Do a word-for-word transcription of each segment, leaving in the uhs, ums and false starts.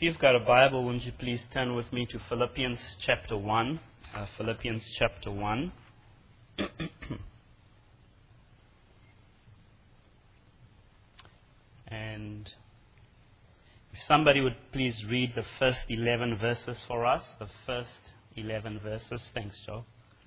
you've got a Bible, wouldn't you please turn with me to Philippians chapter one. Uh, Philippians chapter one. And if somebody would please read the first eleven verses for us. The first eleven verses. Thanks, Joe.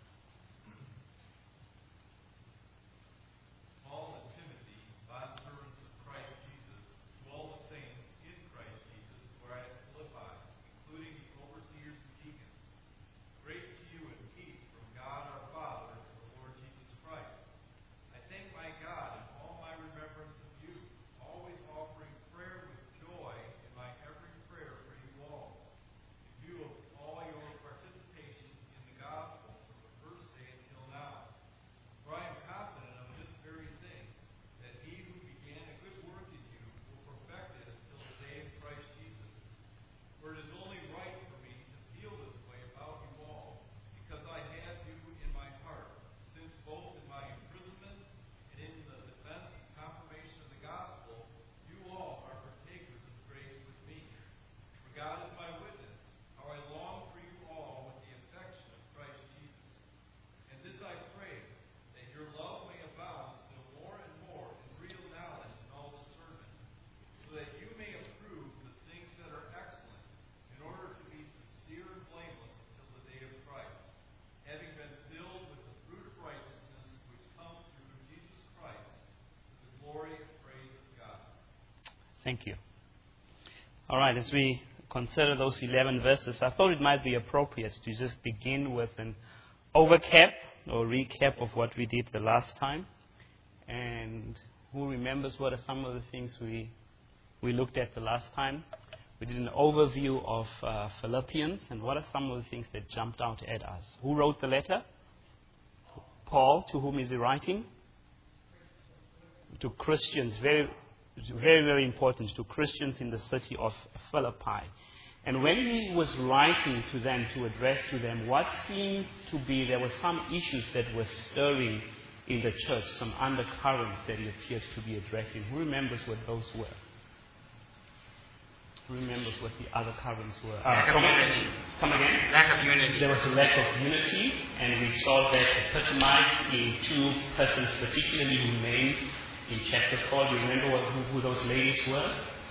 Thank you. All right, as we consider those eleven verses, I thought it might be appropriate to just begin with an overcap or recap of what we did the last time. And who remembers what are some of the things we we looked at the last time? We did an overview of uh, Philippians, and what are some of the things that jumped out at us? Who wrote the letter? Paul. To whom is he writing? To Christians. Very Very, very important to Christians in the city of Philippi. And when he was writing to them, to address to them, what seemed to be, there were some issues that were stirring in the church, some undercurrents that he appeared to be addressing. Who remembers what those were? Who remembers what the other currents were? Uh, lack of come, unity. Come again? Lack of unity. There was a lack of unity, and we saw that epitomized in two persons, particularly who named in chapter four. Do you remember what, who, who those ladies were?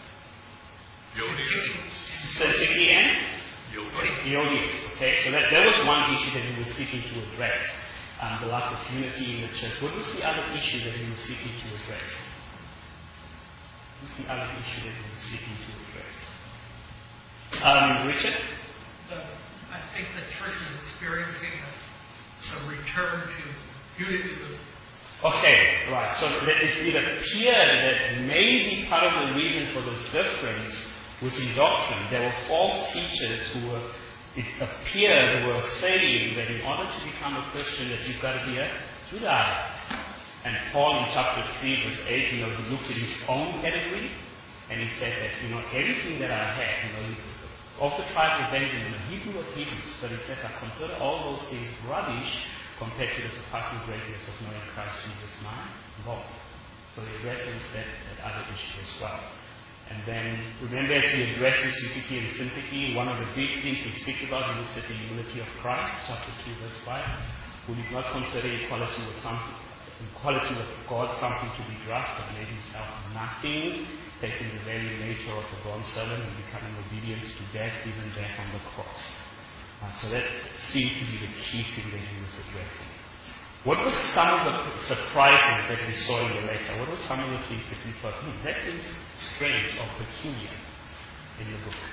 Syntyche and Euodias. Okay, so that, that was one issue that he was seeking to address, um, the lack of unity in the church. What was the other issue that he was seeking to address? What's the other issue that he was seeking to address? Um, Richard? The, I think the church is experiencing a, a return to Judaism. Okay, right. So it, it appeared that maybe part of the reason for this difference was in doctrine. There were false teachers who were, it appeared, were saying that in order to become a Christian that you've got to be a Judahite. And Paul in chapter three verse eight, you know, he looked at his own pedigree and he said that, you know, everything that I had, you know, of the tribe of Benjamin, a Hebrew of Hebrews, but he says I consider all those things rubbish compared to the surpassing greatness of knowing Christ Jesus my Lord. So he addresses that, that other issue as well. And then, remember as he addresses Eutyche and Syntyche, one of the big things he speaks about, he looks at the unity of Christ, chapter two, verse five, who did not consider equality with something, equality with God something to be grasped, but made himself nothing, taking the very nature of a bondservant and becoming obedient to death, even death on the cross. Uh, so that seemed to be the key thing that he was addressing. What were some of the surprises that we saw in the letter? What were some of the things that we thought, hmm, that seems strange or peculiar in the book?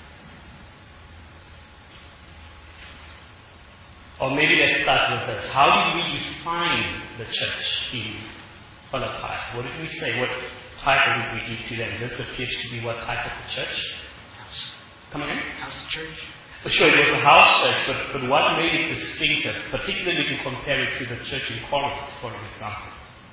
Or maybe let's start with this. How did we define the church in Philippi? What did we say? What title did we give to them? This appears to be what type of the church? House. Come again? House church. Sure, it was a house church, but, but what made it distinctive, particularly if you compare it to the church in Corinth, for example?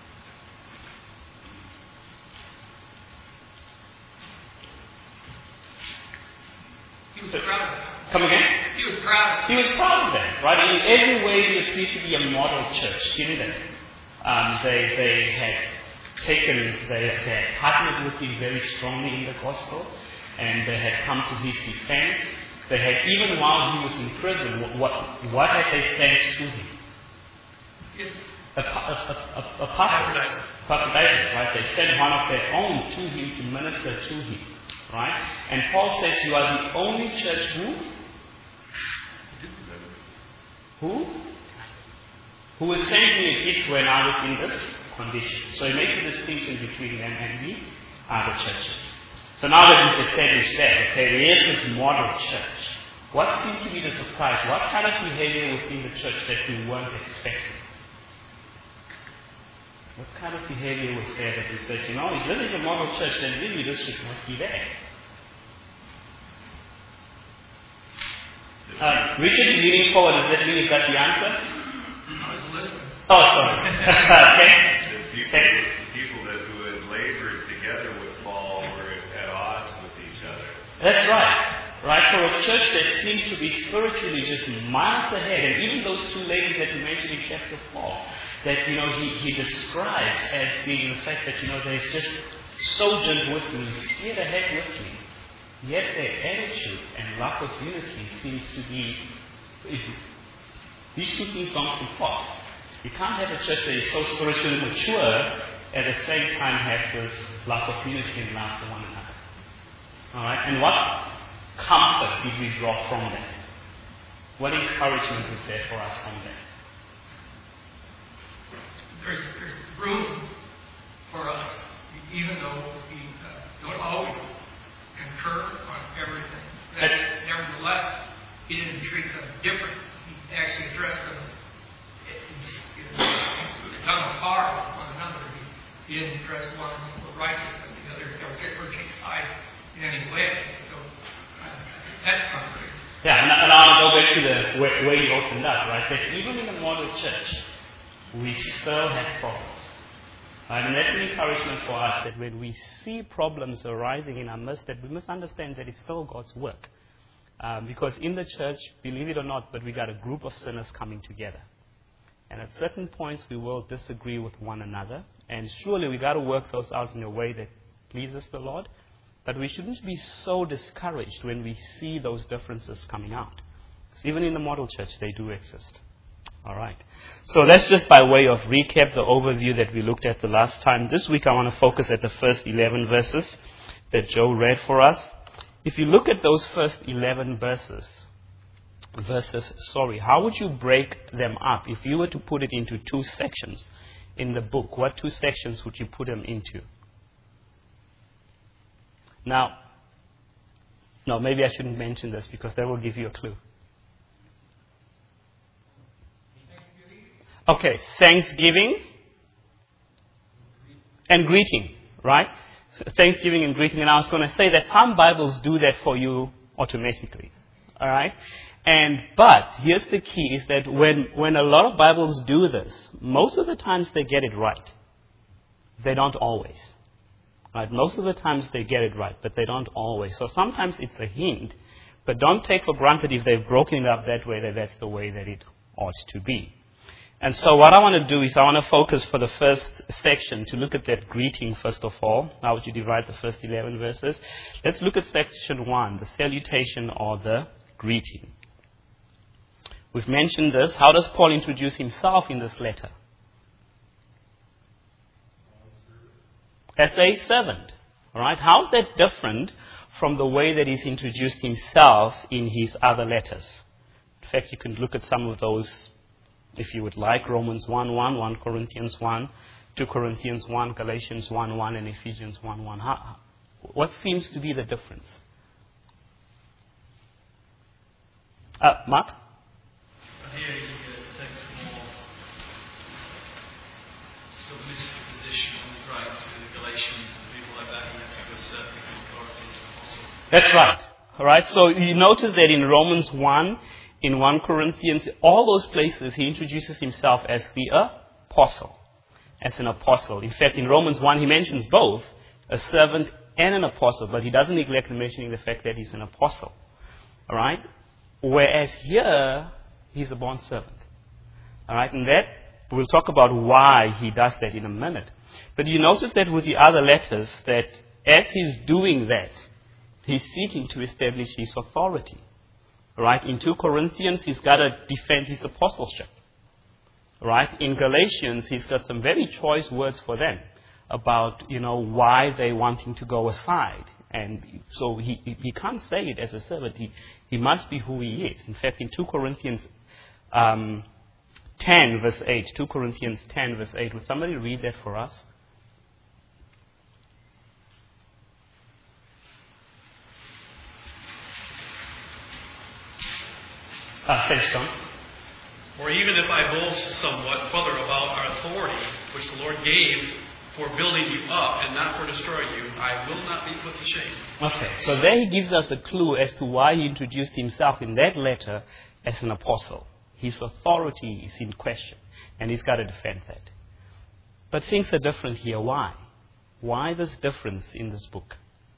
He was proud of them. Come again? He was proud of them. He was proud of them, right? In every way, they appeared to be a model church, didn't they? Um, they, they had taken, they, they had partnered with him very strongly in the gospel. and they had come to his defense. They had, even while he was in prison, what, what had they sent to him? Yes. A, a, a, a, a Epaphroditus, Epaphroditus, right? They sent one of their own to him to minister to him, right? And Paul says, you are the only church who? Who? Who was sent me a gift when I was in this condition. So he makes a distinction between them and the other churches. So now that we've established that, okay, there is this model church. What seemed to be the surprise? What kind of behavior within the church that we weren't expecting? What kind of behavior was there that we said, you know, if this is a model church, then really this should not be there? Uh, Richard is leaning forward. Does that mean you've got the answer? I was listening. Oh, sorry. Okay. The people, the people that who had labored together with Paul were at odds with each other. That's right. Right? For a church that seemed to be spiritually just miles ahead, and even those two ladies that we mentioned in chapter four, that, you know, he, he describes as being the fact that, you know, they've just sojourned with me, steered ahead with me. Yet their attitude and lack of unity seems to be, these two things don't comport. You can't have a church that is so spiritually mature, at the same time have this lack of unity and love for one another. Alright? And what comfort did we draw from that? What encouragement is there for us from that? There's, there's room for us, even though we uh, don't always concur on everything. That, nevertheless, he didn't treat them different. He actually addressed them. It's, it's on a par with one another. He, he didn't address one as righteous and the other or take sides in any way. So uh, that's concrete. Yeah, and, and I want to go back to the way, way you opened up, right? That even in the model church, we still have problems. Right? And that's an encouragement for us that when we see problems arising in our midst, that we must understand that it's still God's work. Um, because in the church, believe it or not, but we got a group of sinners coming together. And at certain points, we will disagree with one another. And surely we got to work those out in a way that pleases the Lord. But we shouldn't be so discouraged when we see those differences coming out. Because even in the model church, they do exist. All right. So that's just by way of recap, the overview that we looked at the last time. This week I want to focus at the first eleven verses that Joe read for us. If you look at those first eleven verses, verses, sorry, how would you break them up? If you were to put it into two sections in the book, what two sections would you put them into? Now, no, maybe I shouldn't mention this because that will give you a clue. Okay, thanksgiving and greeting, right? So thanksgiving and greeting. And I was going to say that some Bibles do that for you automatically, all right? And but here's the key: is that when when a lot of Bibles do this, most of the times they get it right. They don't always, right? Most of the times they get it right, but they don't always. So sometimes it's a hint, but don't take for granted if they've broken it up that way that that's the way that it ought to be. And so what I want to do is I want to focus for the first section to look at that greeting first of all. How would you divide the first eleven verses? Let's look at section one, the salutation or the greeting. We've mentioned this. How does Paul introduce himself in this letter? As a servant. All right. How is that different from the way that he's introduced himself in his other letters? In fact, you can look at some of those if you would like. Romans one one, First Corinthians one, Second Corinthians one, Galatians one one, and Ephesians one one. How, what seems to be the difference? Uh, Mark? Here you get takes a more submissive position when he's writing to the Galatians and people like that. He has to assert his authority as an apostle. That's right. All right. So you notice that in Romans one, in First Corinthians, all those places he introduces himself as the apostle, as an apostle. In fact, in Romans one, he mentions both a servant and an apostle, but he doesn't neglect mentioning the fact that he's an apostle. All right. Whereas here, he's a born servant. All right, and that, we'll talk about why he does that in a minute. But you notice that with the other letters, that as he's doing that, he's seeking to establish his authority. Right? In two Corinthians, he's got to defend his apostleship. Right? In Galatians, he's got some very choice words for them about, you know, why they're wanting to go aside. And so he, he can't say it as a servant. He, he must be who he is. In fact, in two Corinthians um, ten, verse eight, two Corinthians ten, verse eight, would somebody read that for us? Uh, thanks, John. Or even if I boast somewhat further about our authority, which the Lord gave for building you up and not for destroying you, I will not be put to shame. Okay, so there he gives us a clue as to why he introduced himself in that letter as an apostle. His authority is in question, and he's got to defend that. But things are different here. Why? Why this difference in this book?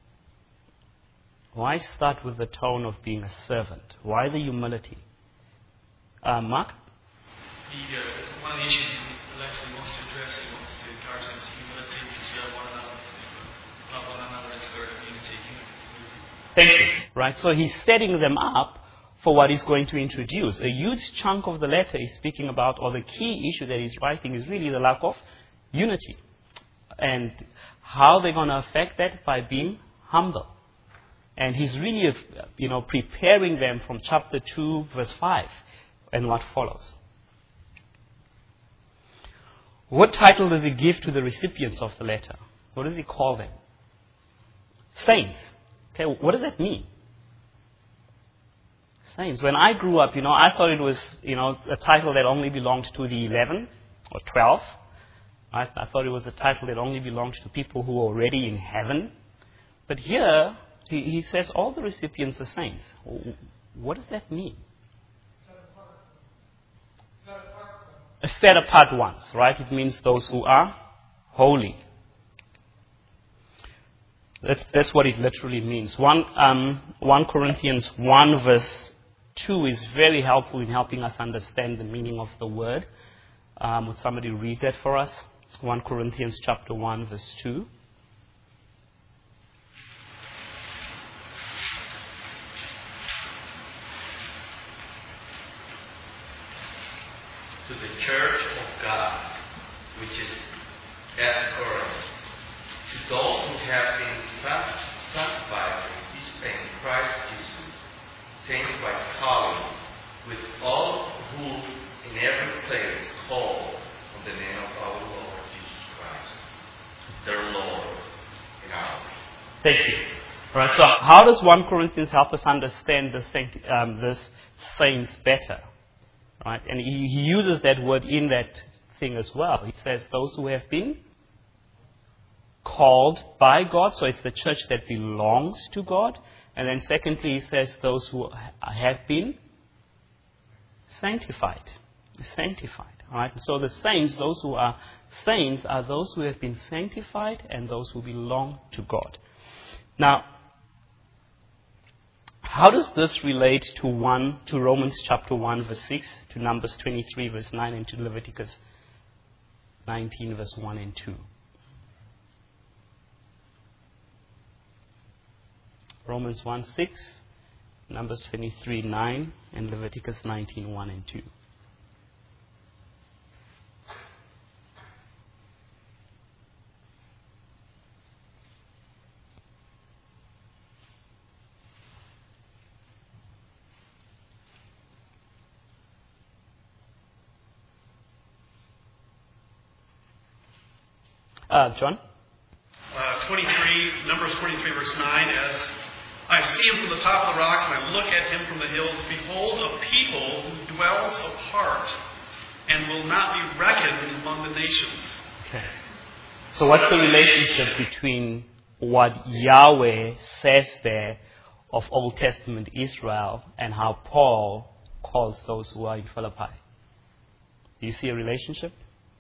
Why start with the tone of being a servant? Why the humility? Uh, Mark? The, uh, one of the issues he actually wants to address, he wants to encourage them to humility, to serve one another, to love one another in spirit of unity. Thank you. Right, so he's setting them up for what he's going to introduce. A huge chunk of the letter is speaking about, or the key issue that he's writing is really the lack of unity. And how they're going to affect that by being humble. And he's really, you know, preparing them from chapter two, verse five, and what follows. What title does he give to the recipients of the letter? What does he call them? Saints. Okay, what does that mean? Saints. When I grew up, you know, I thought it was, you know, a title that only belonged to the eleven or twelve. Right? I thought it was a title that only belonged to people who were already in heaven. But here, he, he says all the recipients are saints. What does that mean? Set apart ones, right? It means those who are holy. That's that's what it literally means. One um, one Corinthians one verse two is very helpful in helping us understand the meaning of the word. Um, would somebody read that for us? One Corinthians chapter one verse two. To the church of God, which is at Corinth, to those who have been sanctified in Christ Jesus, sanctified calling, with all who in every place call on the name of our Lord Jesus Christ, their Lord and our Lord. Thank you. All right. So, how does First Corinthians help us understand this, um, this saints better? Right, and he, he uses that word in that thing as well. He says those who have been called by God, so it's the church that belongs to God. And then secondly, he says those who have been sanctified. Sanctified. All right. So the saints, those who are saints, are those who have been sanctified and those who belong to God. Now, how does this relate to one to Romans chapter one verse six, to Numbers twenty-three verse nine, and to Leviticus nineteen verse one and two? Romans one six, Numbers twenty-three nine, and Leviticus nineteen one and two. Uh, John? Uh, twenty-three, Numbers twenty-three, verse nine, as I see him from the top of the rocks and I look at him from the hills, behold, a people who dwells apart and will not be reckoned among the nations. Okay. So what's the relationship between what Yahweh says there of Old Testament Israel and how Paul calls those who are in Philippi? Do you see a relationship?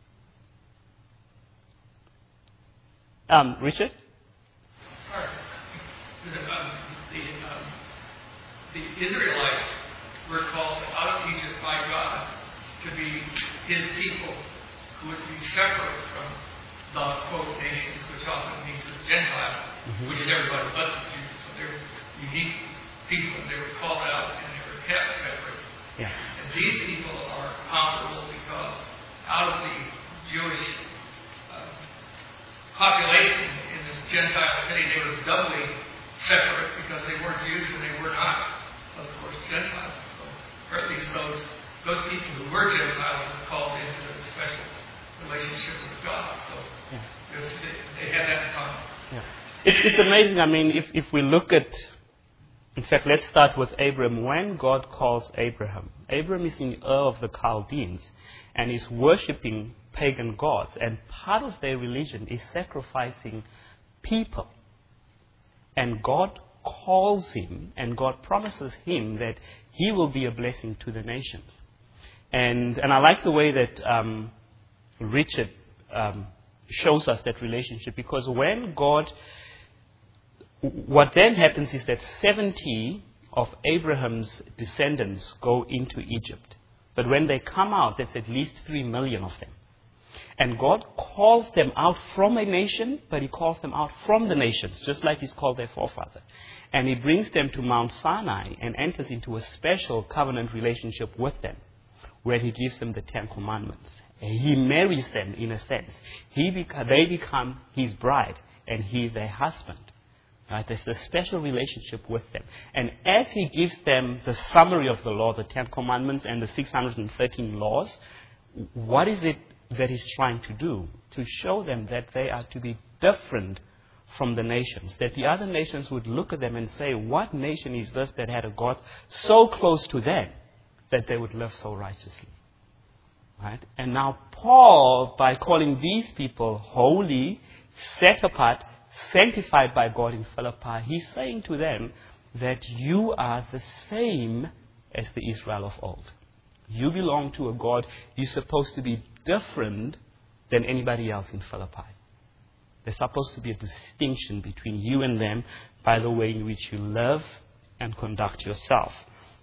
Um, Richard? Sorry. The, um, the, um, the Israelites were called out of Egypt by God to be His people who would be separate from the, quote, nations, which often means the Gentiles, mm-hmm. which is everybody but the Jews. So they're unique people. They were called out and they were kept separate. Yeah. And these people are honorable because out of the Jewish uh, population in this Gentile state, they were doubly separate because they weren't Jews and they were not, of course, Gentiles. So, or at least those those people who were Gentiles were called into a special relationship with God. So Yeah. they, they had that in common. Yeah. It, it's amazing. I mean, if, if we look at, in fact, let's start with Abraham. When God calls Abraham, Abraham is in Ur of the Chaldeans and is worshipping pagan gods. And part of their religion is sacrificing people. And God calls him and God promises him that he will be a blessing to the nations. And and I like the way that um, Richard um, shows us that relationship, because when God, what then happens is that seventy of Abraham's descendants go into Egypt. But when they come out, that's at least three million of them. And God calls them out from a nation, but he calls them out from the nations, just like he's called their forefather. And he brings them to Mount Sinai and enters into a special covenant relationship with them, where he gives them the Ten Commandments. He marries them in a sense. He beca- they become his bride and he their husband. Right? There's a special relationship with them. And as he gives them the summary of the law, the Ten Commandments and the six hundred thirteen laws, what is it that he's trying to do? To show them that they are to be different from the nations. That the other nations would look at them and say, what nation is this that had a God so close to them that they would live so righteously? Right? And now Paul, by calling these people holy, set apart, sanctified by God in Philippi, he's saying to them that you are the same as the Israel of old. You belong to a God. You're supposed to be different than anybody else in Philippi. There's supposed to be a distinction between you and them by the way in which you live and conduct yourself.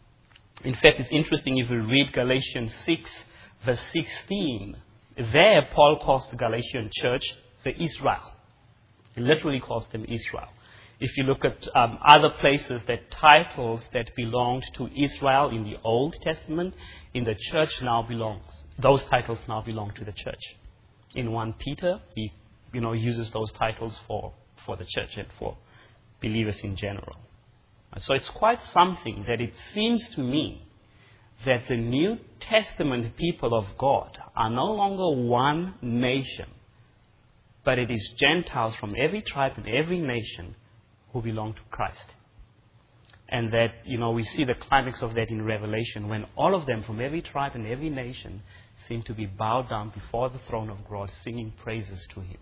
In fact, it's interesting if you read Galatians six, verse sixteen. There, Paul calls the Galatian church the Israel. He literally calls them Israel. If you look at um, other places, that titles that belonged to Israel in the Old Testament, in the church now belongs. Those titles now belong to the church. In First Peter, he you know uses those titles for, for the church and for believers in general. So it's quite something that it seems to me that the New Testament people of God are no longer one nation, but it is Gentiles from every tribe and every nation who belong to Christ. And that, you know, we see the climax of that in Revelation, when all of them from every tribe and every nation seem to be bowed down before the throne of God, singing praises to him.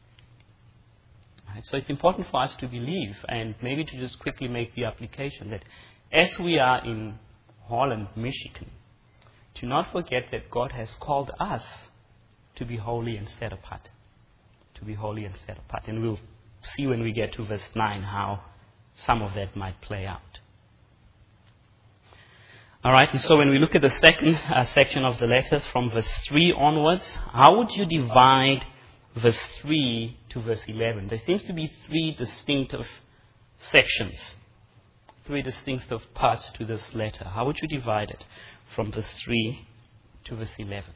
Right? So it's important for us to believe, and maybe to just quickly make the application that as we are in Holland, Michigan, to not forget that God has called us to be holy and set apart. To be holy and set apart. And we'll see when we get to verse nine how some of that might play out. All right, and so when we look at the second uh, section of the letters from verse three onwards, how would you divide verse three to verse eleven? There seems to be three distinctive sections, three distinctive parts to this letter. How would you divide it from verse three to verse eleven?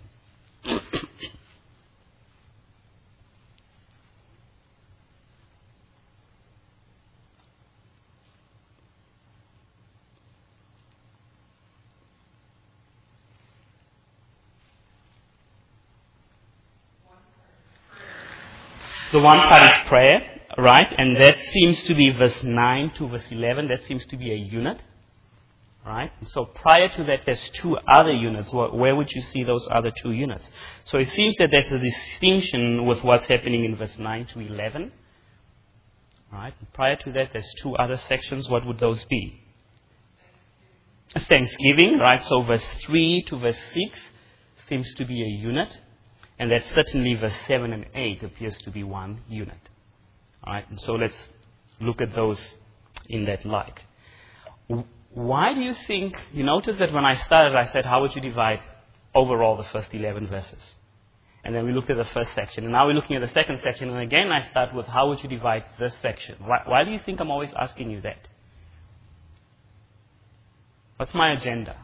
The one part is prayer, right? And that seems to be verse nine to verse eleven. That seems to be a unit, right? And so prior to that, there's two other units. Where would you see those other two units? So it seems that there's a distinction with what's happening in verse nine to eleven, right? And prior to that, there's two other sections. What would those be? Thanksgiving, right? So verse three to verse six seems to be a unit. And that certainly verse seven and eight appears to be one unit. All right, and so let's look at those in that light. Why do you think, you notice that when I started, I said, how would you divide overall the first eleven verses? And then we looked at the first section. And now we're looking at the second section. And again, I start with, how would you divide this section? Why, why do you think I'm always asking you that? What's my agenda?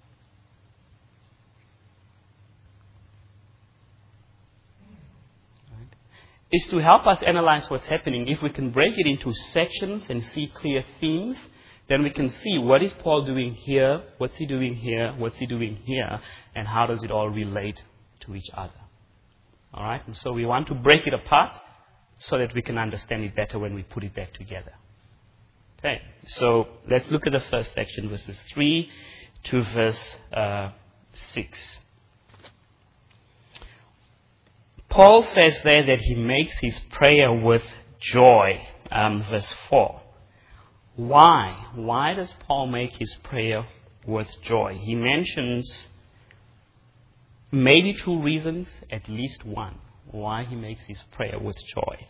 Right? Is to help us analyze what's happening. If we can break it into sections and see clear themes, then we can see what is Paul doing here, what's he doing here, what's he doing here, and how does it all relate to each other. All right? And so we want to break it apart so that we can understand it better when we put it back together. Okay, so let's look at the first section, verses three to verse uh, six. Paul says there that he makes his prayer with joy, um, verse four. Why? Why does Paul make his prayer with joy? He mentions maybe two reasons, at least one, why he makes his prayer with joy.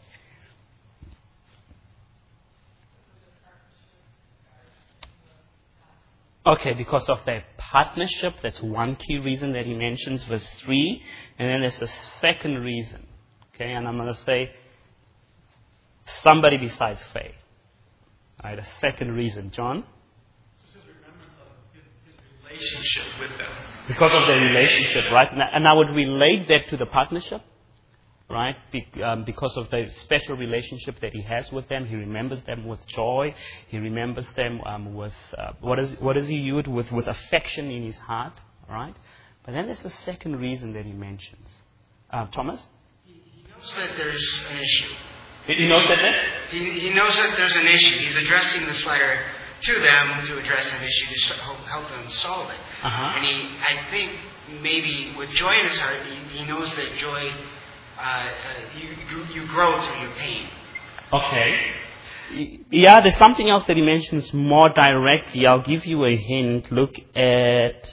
Okay, because of their partnership, that's one key reason that he mentions, verse three. And then there's a second reason. Okay, and I'm going to say somebody besides faith. All right, a second reason. John? This is remembrance of his, his relationship with them. Because of their relationship, right? And I would relate that to the partnership, right? Be, um, because of the special relationship that he has with them. He remembers them with joy. He remembers them um, with, uh, what, is, what does he use? With, with affection in his heart, right? But then there's a second reason that he mentions. Uh, Thomas? He, he knows that there's an issue. He knows that there? He, he knows that there's an issue. He's addressing this letter to them to address an issue, to help, help them solve it. Uh-huh. And he, I think, maybe with joy in his heart, he, he knows that joy, uh, uh, you, you grow through your pain. Okay. Yeah, there's something else that he mentions more directly. I'll give you a hint. Look at...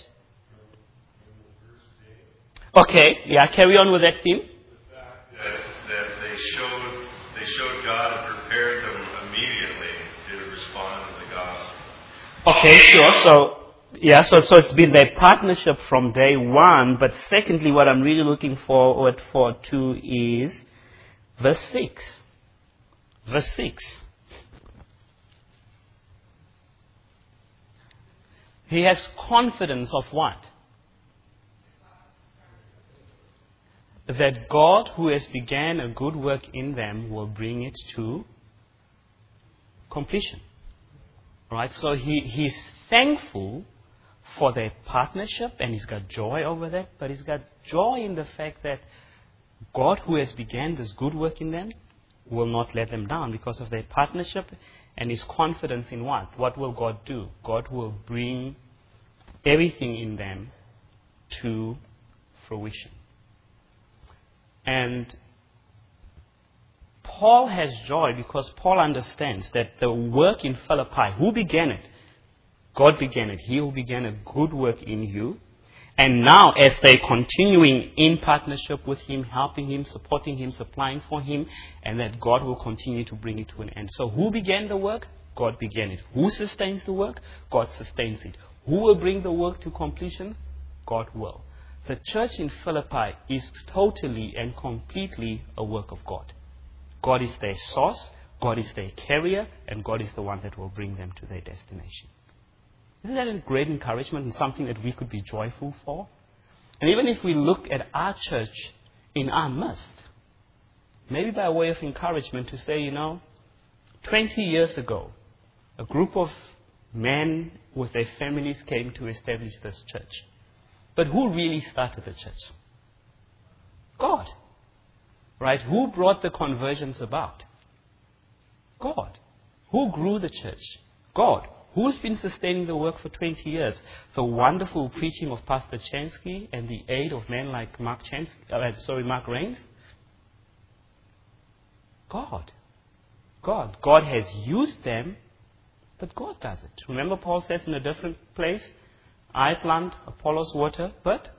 Okay, yeah, carry on with that theme. That, that they showed they showed God and prepared them immediately to respond to the gospel. Okay, sure. So, yeah, so so it's been their partnership from day one. But secondly, what I'm really looking forward for too is verse six. Verse six. He has confidence of what? That God, who has began a good work in them, will bring it to completion. Right? So he, he's thankful for their partnership, and he's got joy over that, but he's got joy in the fact that God, who has began this good work in them, will not let them down because of their partnership and his confidence in what? What will God do? God will bring everything in them to fruition. And Paul has joy because Paul understands that the work in Philippi, who began it? God began it. He who began a good work in you. And now as they're continuing in partnership with him, helping him, supporting him, supplying for him, and that God will continue to bring it to an end. So who began the work? God began it. Who sustains the work? God sustains it. Who will bring the work to completion? God will. The church in Philippi is totally and completely a work of God. God is their source, God is their carrier, and God is the one that will bring them to their destination. Isn't that a great encouragement and something that we could be joyful for? And even if we look at our church in our midst, maybe by way of encouragement to say, you know, twenty years ago, a group of men with their families came to establish this church. But who really started the church? God. Right? Who brought the conversions about? God. Who grew the church? God. Who's been sustaining the work for twenty years? The wonderful preaching of Pastor Chansky and the aid of men like Mark Chansky, uh, sorry, Mark Rains? God. God. God has used them, but God does it. Remember Paul says in a different place, I plant, Apollos water, but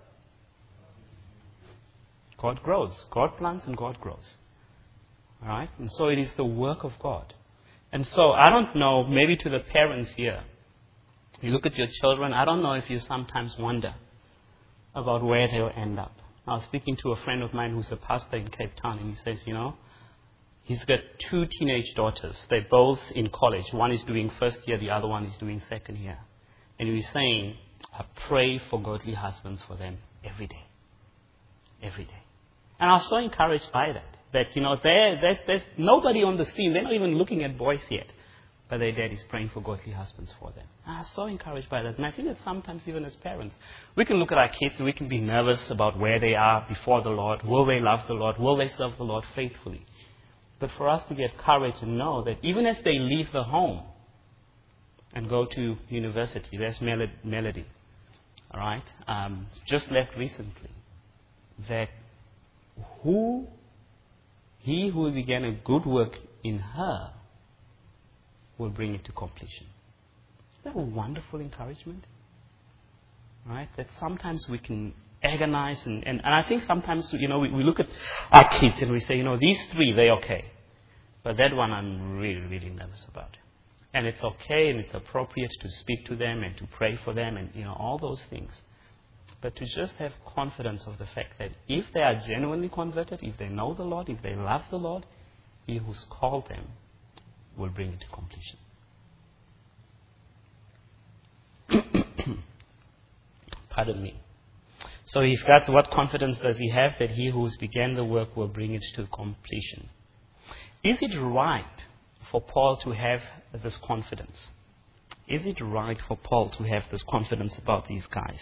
God grows. God plants and God grows. All right? And so it is the work of God. And so I don't know, maybe to the parents here, you look at your children, I don't know if you sometimes wonder about where they'll end up. I was speaking to a friend of mine who's a pastor in Cape Town, and he says, you know, he's got two teenage daughters. They're both in college. One is doing first year, the other one is doing second year. And he was saying, I pray for godly husbands for them every day. Every day. And I was so encouraged by that. That, you know, there, there's, there's nobody on the scene. They're not even looking at boys yet. But their dad is praying for godly husbands for them. And I was so encouraged by that. And I think that sometimes even as parents, we can look at our kids and we can be nervous about where they are before the Lord. Will they love the Lord? Will they serve the Lord faithfully? But for us to get courage and know that even as they leave the home and go to university, there's Mel- Melody, all right, um, just left recently, that who, he who began a good work in her will bring it to completion. Isn't that a wonderful encouragement? Right? That sometimes we can agonize and, and, and I think sometimes, you know, we, we look at our kids and we say, you know, these three, they're okay. But that one I'm really, really nervous about. And it's okay and it's appropriate to speak to them and to pray for them and, you know, all those things. But to just have confidence of the fact that if they are genuinely converted, if they know the Lord, if they love the Lord, He who's called them will bring it to completion. Pardon me. So he's got, what confidence does he have that he who has began the work will bring it to completion? Is it right for Paul to have this confidence? Is it right for Paul to have this confidence about these guys?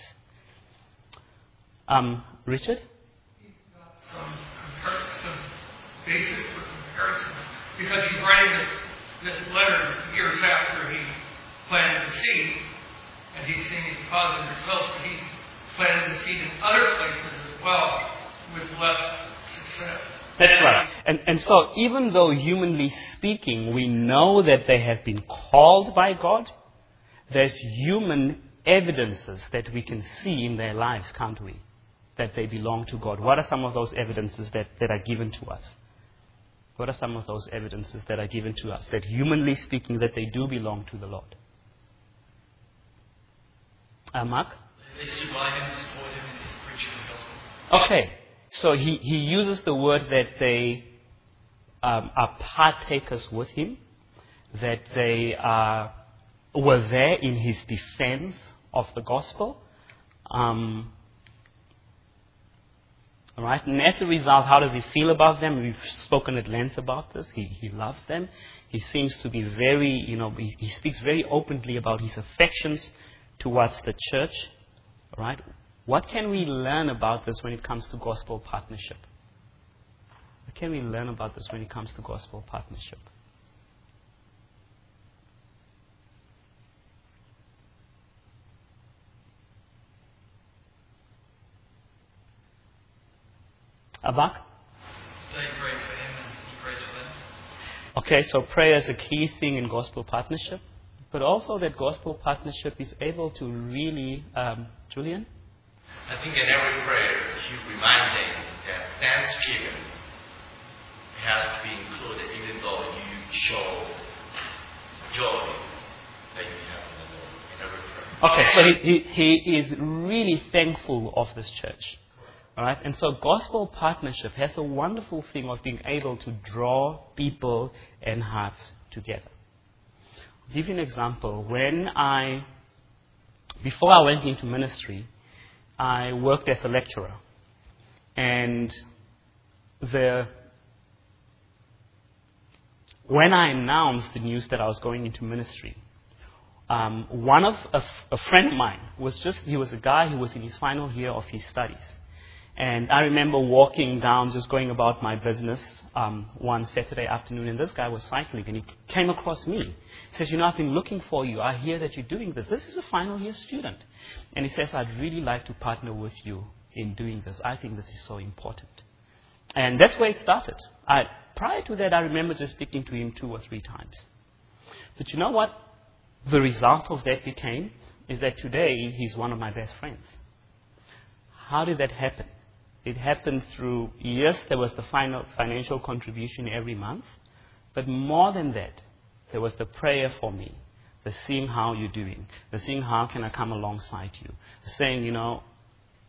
Um, Richard? He's got some, compar- some basis for comparison because he's writing this, this letter years after he planted the seed, and he's seeing his positive results, but he's planted the seed in other places as well with less success. That's right. And, and so even though humanly speaking, we know that they have been called by God, there's human evidences that we can see in their lives, can't we? That they belong to God. What are some of those evidences that, that are given to us? What are some of those evidences that are given to us? That humanly speaking, that they do belong to the Lord. Uh, Mark? They stood by him and support him in his preaching of the gospel. Okay. So he, he uses the word that they um, are partakers with him, that they are, were there in his defense of the gospel. Um, all right, and as a result, how does he feel about them? We've spoken at length about this. He, he loves them. He seems to be very, you know, he, he speaks very openly about his affections towards the church. All right. What can we learn about this when it comes to gospel partnership? What can we learn about this when it comes to gospel partnership? Abak? They pray for him and he prays for them. Okay, so prayer is a key thing in gospel partnership, but also that gospel partnership is able to really, um, Julian? I think in every prayer, you remind them that thanksgiving has to be included, even though you show joy that you have in the Lord in every prayer. Okay, so he, he, he is really thankful of this church. All right, and so gospel partnership has a wonderful thing of being able to draw people and hearts together. I'll give you an example. When I, before I went into ministry, I worked as a lecturer. And the when I announced the news that I was going into ministry, um, one of a, a friend of mine was just, he was a guy who was in his final year of his studies. And I remember walking down, just going about my business um, one Saturday afternoon, and this guy was cycling, and he came across me. He says, you know, I've been looking for you. I hear that you're doing this. This is a final year student. And he says, I'd really like to partner with you in doing this. I think this is so important. And that's where it started. I, prior to that, I remember just speaking to him two or three times. But you know what the result of that became? Is that today he's one of my best friends. How did that happen? It happened through, yes, there was the final financial contribution every month, but more than that, there was the prayer for me, the seeing how you're doing, the seeing how can I come alongside you, the saying, you know,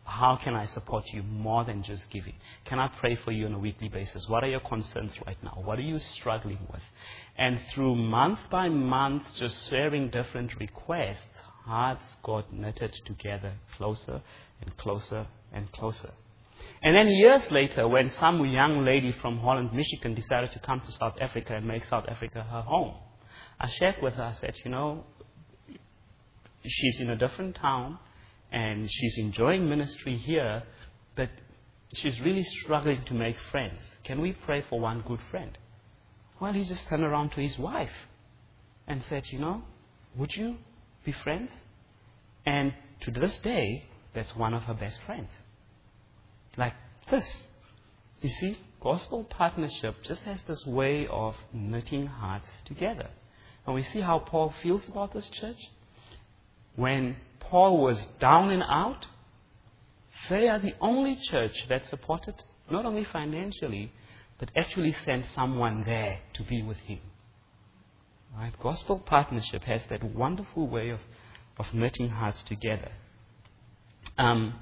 How can I support you more than just giving? Can I pray for you on a weekly basis? What are your concerns right now? What are you struggling with? And through month by month, just sharing different requests, hearts got knitted together closer and closer and closer. And then years later, when some young lady from Holland, Michigan decided to come to South Africa and make South Africa her home, I shared with her, I said, you know, she's in a different town, and she's enjoying ministry here, but she's really struggling to make friends. Can we pray for one good friend? Well, he just turned around to his wife and said, you know, would you be friends? And to this day, that's one of her best friends. Like this. You see, gospel partnership just has this way of knitting hearts together. And we see how Paul feels about this church. When Paul was down and out, they are the only church that supported, not only financially, but actually sent someone there to be with him. Right? Gospel partnership has that wonderful way of, of knitting hearts together. Um,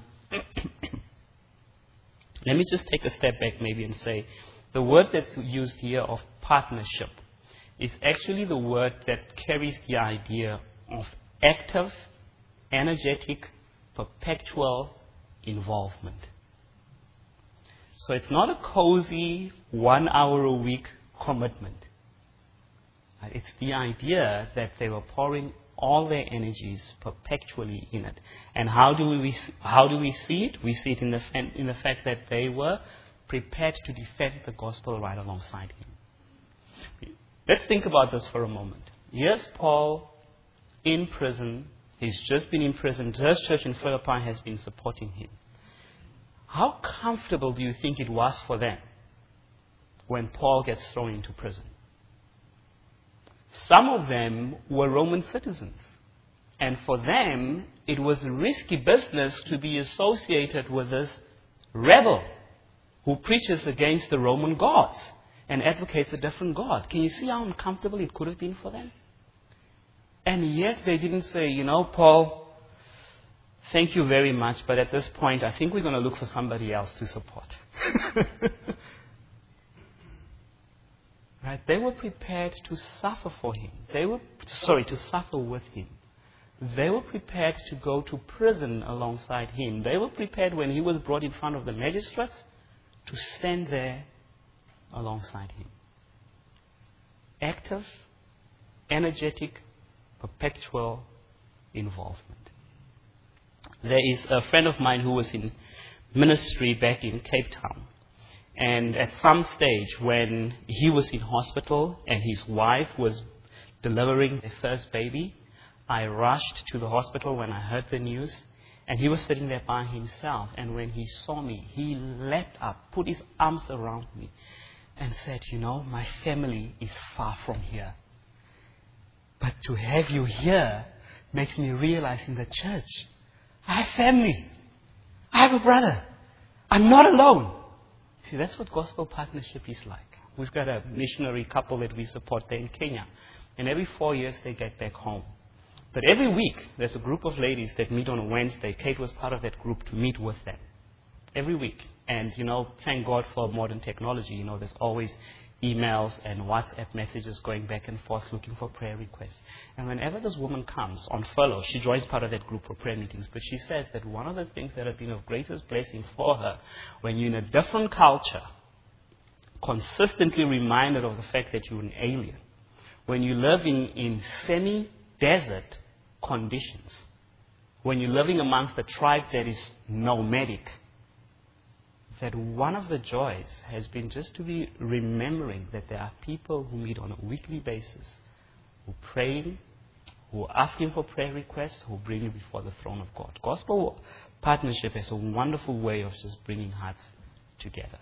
let me just take a step back maybe and say, the word that's used here of partnership is actually the word that carries the idea of active, energetic, perpetual involvement. So it's not a cozy, one hour a week commitment. It's the idea that they were pouring all their energies perpetually in it. And how do we how do we see it? We see it in the in the fact that they were prepared to defend the gospel right alongside him. Let's think about this for a moment. Here's Paul in prison. He's just been in prison. This church in Philippi has been supporting him. How comfortable do you think it was for them when Paul gets thrown into prison? Some of them were Roman citizens. And for them, it was a risky business to be associated with this rebel who preaches against the Roman gods and advocates a different God. Can you see how uncomfortable it could have been for them? And yet they didn't say, you know, Paul, thank you very much, but at this point I think we're going to look for somebody else to support. Right? They were prepared to suffer for him. They were, sorry, to suffer with him. They were prepared to go to prison alongside him. They were prepared when he was brought in front of the magistrates to stand there alongside him. Active, energetic, perpetual involvement. There is a friend of mine who was in ministry back in Cape Town. And at some stage when he was in hospital and his wife was delivering their first baby, I rushed to the hospital when I heard the news. And he was sitting there by himself. And when he saw me, he leapt up, put his arms around me and said, you know, my family is far from here. But to have you here makes me realize in the church, I have family. I have a brother. I'm not alone. See, that's what gospel partnership is like. We've got a missionary couple that we support there in Kenya. And every four years they get back home. But every week there's a group of ladies that meet on a Wednesday. Kate was part of that group to meet with them. Every week. And, you know, thank God for modern technology. You know, there's always emails and WhatsApp messages going back and forth looking for prayer requests. And whenever this woman comes on furlough, she joins part of that group for prayer meetings. But she says that one of the things that have been of greatest blessing for her, when you're in a different culture, consistently reminded of the fact that you're an alien, when you live in, in semi-desert conditions, when you're living amongst a tribe that is nomadic, that one of the joys has been just to be remembering that there are people who meet on a weekly basis, who pray, who are asking for prayer requests, who bring you before the throne of God. Gospel partnership is a wonderful way of just bringing hearts together.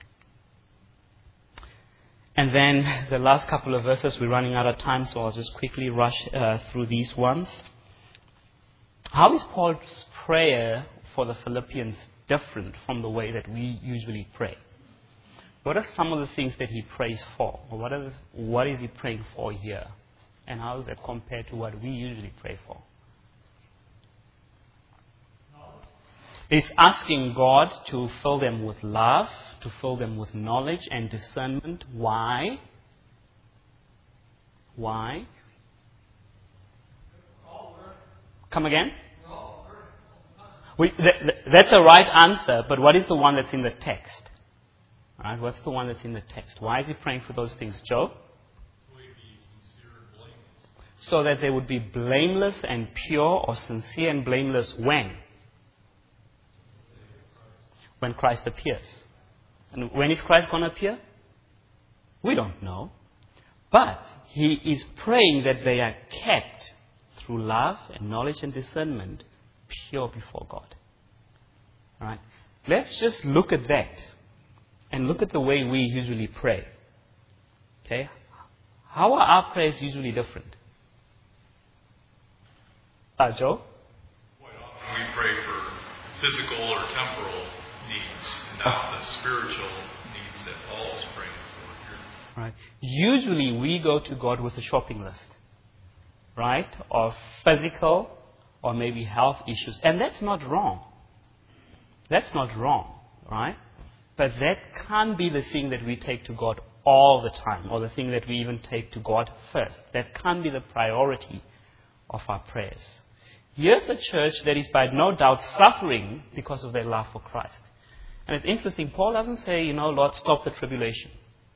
And then the last couple of verses, we're running out of time, so I'll just quickly rush uh, through these ones. How is Paul's prayer for the Philippians different from the way that we usually pray? What are some of the things that he prays for? Or what, are the, what is he praying for here? And how does that compare to what we usually pray for? It's asking God to fill them with love, to fill them with knowledge and discernment. Why? Why? Come again? We, th- th- that's a right answer, but what is the one that's in the text? All right, what's the one that's in the text? Why is he praying for those things, Joe? So that they would be blameless and pure, or sincere and blameless when? When Christ appears. And when is Christ going to appear? We don't know. But he is praying that they are kept through love and knowledge and discernment pure before God. All right? Let's just look at that and look at the way we usually pray. Okay? How are our prayers usually different? Uh, Joe? Quite often we pray for physical or temporal needs, and not the spiritual needs that Paul is praying for here. Right. Usually we go to God with a shopping list, right, of physical or maybe health issues. And that's not wrong. That's not wrong, right? But that can't be the thing that we take to God all the time, or the thing that we even take to God first. That can't be the priority of our prayers. Here's a church that is by no doubt suffering because of their love for Christ. And it's interesting, Paul doesn't say, you know, Lord, stop the tribulation.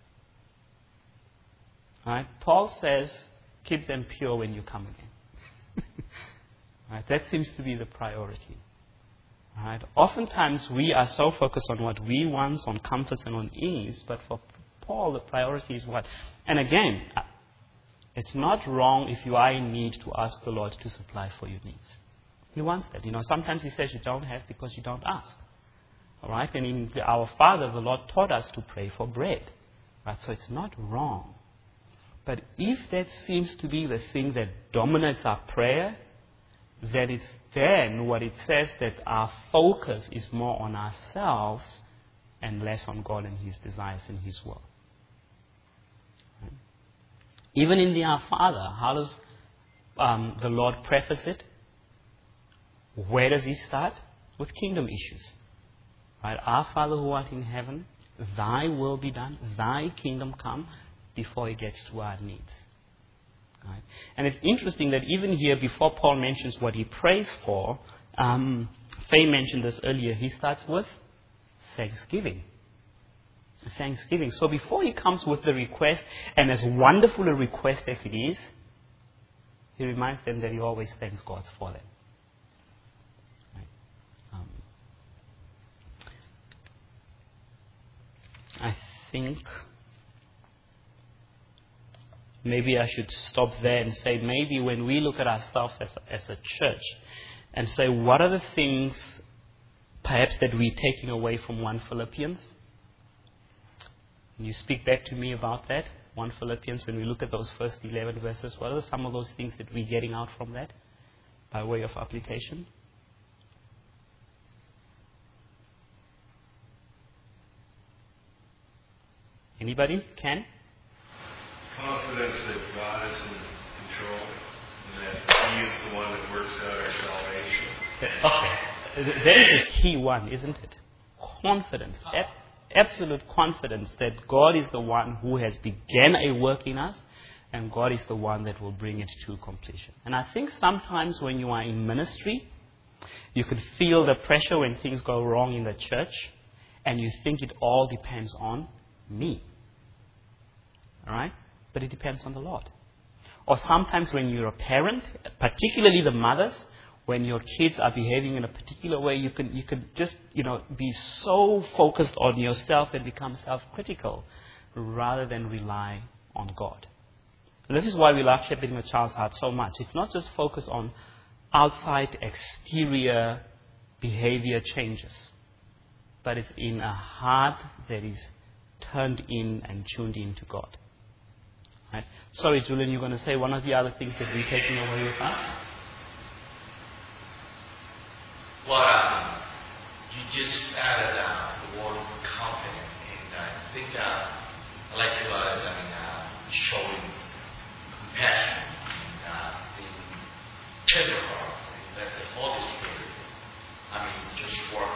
Right? Paul says, keep them pure when you come again. Right? That seems to be the priority. Right? Oftentimes we are so focused on what we want, on comforts and on ease, but for Paul the priority is what? And again, it's not wrong if you are in need to ask the Lord to supply for your needs. He wants that. You know, sometimes he says you don't have because you don't ask. All right? And in our Father, the Lord taught us to pray for bread. Right? So it's not wrong. But if that seems to be the thing that dominates our prayer, then it's then what it says that our focus is more on ourselves and less on God and His desires and His will. Right? Even in the Our Father, how does um, the Lord preface it? Where does He start? With kingdom issues. Right? Our Father who art in heaven, Thy will be done, Thy kingdom come, before He gets to our needs. Right? And it's interesting that even here, before Paul mentions what he prays for, um, Faye mentioned this earlier, he starts with thanksgiving. Thanksgiving. So before he comes with the request, and as wonderful a request as it is, he reminds them that he always thanks God for them. Right? Um, I think maybe I should stop there and say maybe when we look at ourselves as a, as a church and say what are the things perhaps that we're taking away from First Philippians. Can you speak back to me about that? First Philippians, when we look at those first eleven verses, what are some of those things that we're getting out from that by way of application? Anybody? Ken? Confidence that God is in control and that He is the one that works out our salvation. Okay. That is a key one, isn't it? Confidence. Ab- absolute confidence that God is the one who has begun a work in us and God is the one that will bring it to completion. And I think sometimes when you are in ministry, you can feel the pressure when things go wrong in the church and you think it all depends on me. All right? But it depends on the Lord. Or sometimes when you're a parent, particularly the mothers, when your kids are behaving in a particular way, you can you can just, you know, be so focused on yourself and become self-critical rather than rely on God. And this is why we love Shepherding a Child's Heart so much. It's not just focused on outside exterior behavior changes, but it's in a heart that is turned in and tuned in to God. Right? Sorry, Julian, you're going to say one of the other things that we're taking away with us? Well, um, you just added uh, the word confident, and I think uh, I like to uh, I mean, uh, showing compassion and uh, being tender heart, and let the Holy Spirit, I mean, just work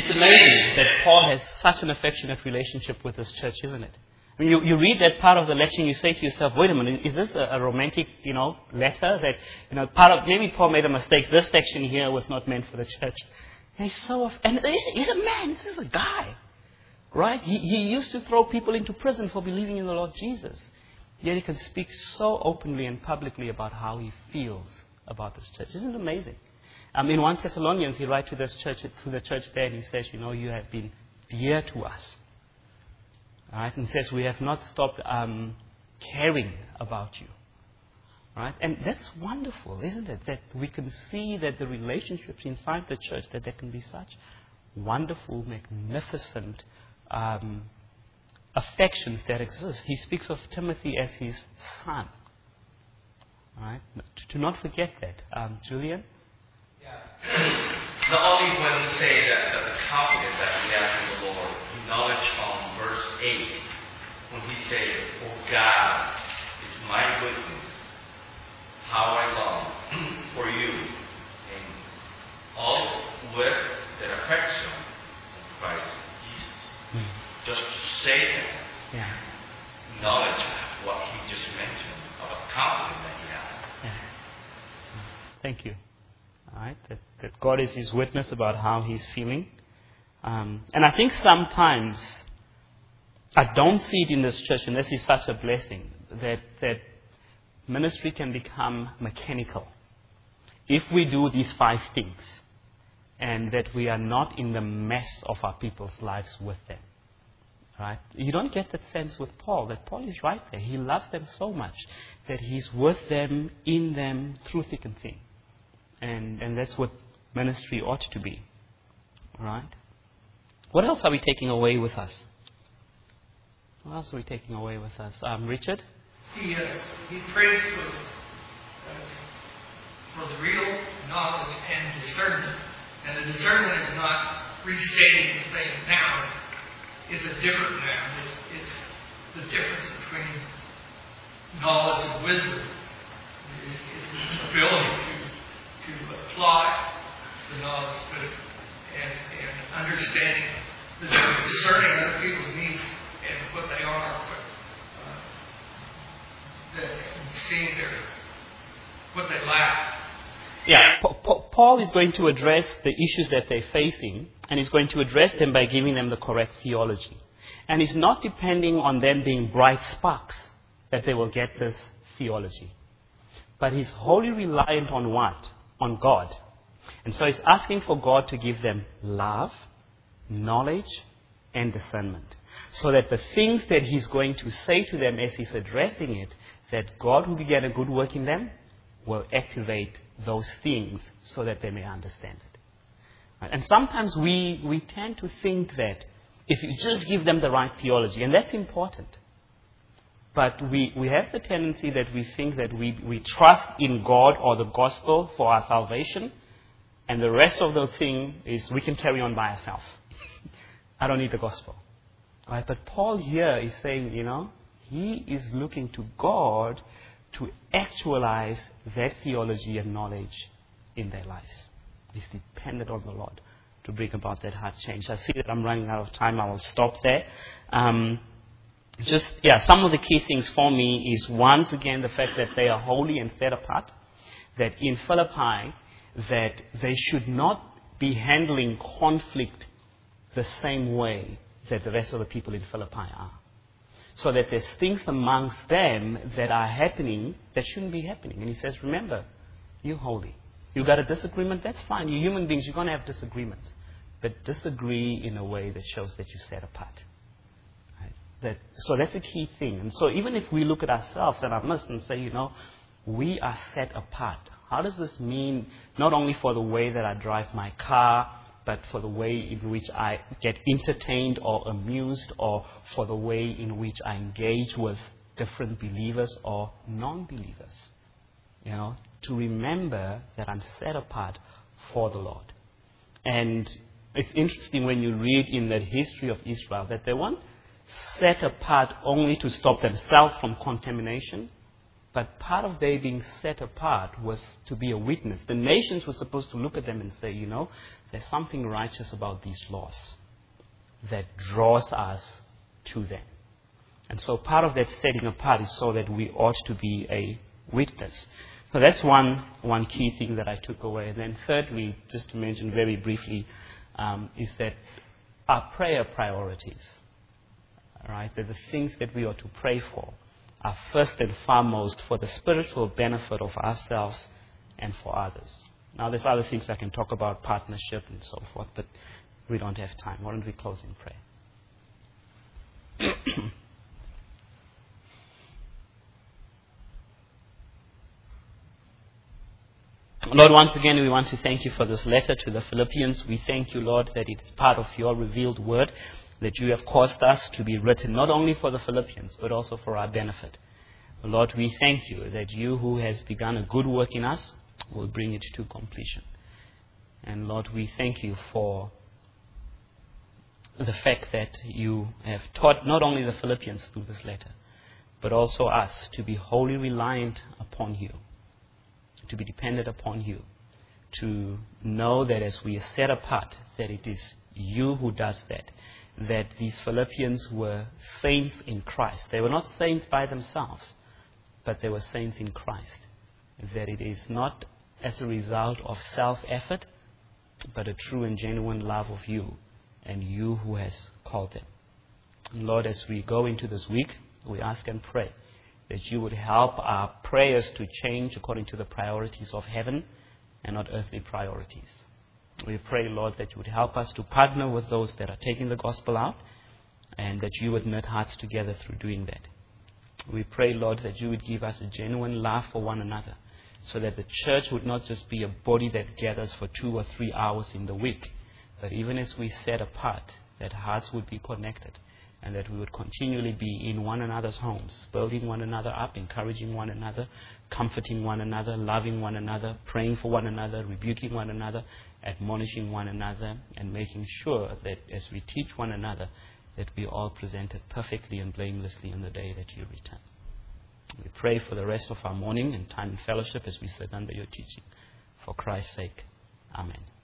It's amazing that Paul has such an affectionate relationship with this church, isn't it? I mean, you, you read that part of the letter and you say to yourself, wait a minute, is this a, a romantic, you know, letter that, you know, part of, maybe Paul made a mistake. This section here was not meant for the church. And he's so, and he's, he's a man, this is a guy, right? He, he used to throw people into prison for believing in the Lord Jesus. Yet he can speak so openly and publicly about how he feels about this church. Isn't it amazing? Um, in First Thessalonians, he writes to this church, to the church there, and he says, you know, you have been dear to us. All right? And says, we have not stopped um, caring about you. All right? And that's wonderful, isn't it? That we can see that the relationships inside the church, that there can be such wonderful, magnificent um, affections that exist. He speaks of Timothy as his son. All right? To, to not forget that. Um, Julian? Yeah. Not only when we say that, that the confidence that we have in the Lord, knowledge on verse eight, when he says, "Oh God is my witness, how I long for you, and all with the affection of Christ Jesus." Mm. Just to say that, yeah. knowledge what he just mentioned, of the confidence that he has. Yeah. Thank you. All right, that, that God is his witness about how he's feeling. Um, and I think sometimes, I don't see it in this church, and this is such a blessing, that, that ministry can become mechanical. If we do these five things, and that we are not in the mess of our people's lives with them. Right? You don't get that sense with Paul, that Paul is right there. He loves them so much that he's with them, in them, through thick and thin. And, and that's what ministry ought to be. Right? What else are we taking away with us? What else are we taking away with us? Um, Richard? He, uh, he prays for, uh, for the real knowledge and discernment. And the discernment is not restating and saying now. It's a different now. It's, it's the difference between knowledge and wisdom. It's, it's the ability to to apply the knowledge, but and, and understanding, the, discerning other people's needs and what they are, but uh, that, and seeing their what they lack. Yeah, P- P- Paul is going to address the issues that they're facing, and he's going to address them by giving them the correct theology. And he's not depending on them being bright sparks that they will get this theology. But he's wholly reliant on what? On God. And so he's asking for God to give them love, knowledge, and discernment. So that the things that he's going to say to them as he's addressing it, that God who began a good work in them will activate those things so that they may understand it. Right? And sometimes we, we tend to think that if you just give them the right theology, and that's important. But we, we have the tendency that we think that we, we trust in God or the gospel for our salvation, and the rest of the thing is we can carry on by ourselves. I don't need the gospel. Right? But Paul here is saying, you know, he is looking to God to actualize that theology and knowledge in their lives. He's dependent on the Lord to bring about that heart change. I see that I'm running out of time. I will stop there. Um, Just, yeah, some of the key things for me is once again the fact that they are holy and set apart. That in Philippi, that they should not be handling conflict the same way that the rest of the people in Philippi are. So that there's things amongst them that are happening that shouldn't be happening. And he says, remember, you're holy. You've got a disagreement, that's fine. You're human beings, you're going to have disagreements. But disagree in a way that shows that you're set apart. That, so that's a key thing. And so even if we look at ourselves and our midst and say, you know, we are set apart. How does this mean not only for the way that I drive my car, but for the way in which I get entertained or amused, or for the way in which I engage with different believers or non-believers? You know, to remember that I'm set apart for the Lord. And it's interesting when you read in the history of Israel that they weren't set apart only to stop themselves from contamination, But part of their being set apart was to be a witness. The nations were supposed to look at them and say, you know, there's something righteous about these laws that draws us to them. And so part of that setting apart is so that we ought to be a witness. So that's one one key thing that I took away. And then thirdly, just to mention very briefly, um, is that our prayer priorities, right, that the things that we ought to pray for are first and foremost for the spiritual benefit of ourselves and for others. Now there's other things I can talk about, partnership and so forth, but we don't have time. Why don't we close in prayer? Lord, once again, we want to thank you for this letter to the Philippians. We thank you, Lord, that it is part of your revealed word, that you have caused us to be written not only for the Philippians, but also for our benefit. Lord, we thank you that you who has begun a good work in us will bring it to completion. And Lord, we thank you for the fact that you have taught not only the Philippians through this letter, but also us to be wholly reliant upon you, to be dependent upon you, to know that as we are set apart, that it is you who does that, that these Philippians were saints in Christ. They were not saints by themselves, but they were saints in Christ. That it is not as a result of self-effort, but a true and genuine love of you and you who has called them. And Lord, as we go into this week, we ask and pray that you would help our prayers to change according to the priorities of heaven and not earthly priorities. We pray, Lord, that you would help us to partner with those that are taking the gospel out, and that you would knit hearts together through doing that. We pray, Lord, that you would give us a genuine love for one another, so that the church would not just be a body that gathers for two or three hours in the week, but even as we set apart, that hearts would be connected, and that we would continually be in one another's homes, building one another up, encouraging one another, comforting one another, loving one another, praying for one another, rebuking one another, admonishing one another, and making sure that as we teach one another, that we are all presented perfectly and blamelessly on the day that you return. We pray for the rest of our morning and time in fellowship as we sit under your teaching. For Christ's sake, amen.